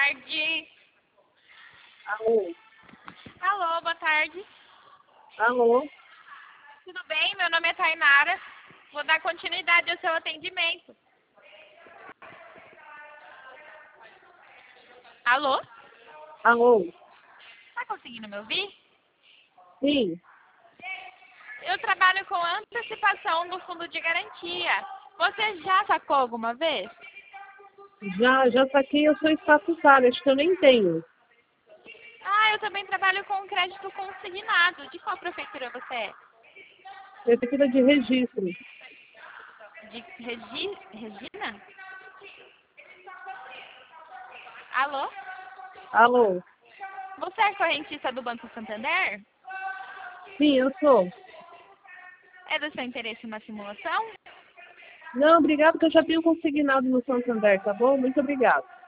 tarde. Alô? Alô, boa tarde. Alô? Tudo bem? Meu nome é Tainara. Vou dar continuidade ao seu atendimento. Alô? Alô? Tá conseguindo me ouvir? Sim, Eu trabalho com antecipação do fundo de garantia. Você já sacou alguma vez? já saquei, eu sou estatutária, acho que eu nem tenho. Eu também trabalho com crédito consignado. De qual prefeitura você é? Prefeitura de registro. De Regina? Alô? Alô? Você é correntista do Banco Santander? Sim, eu sou. É do seu interesse uma simulação? Não, obrigado, que eu já tenho consignado no Santander, tá bom? Muito obrigado.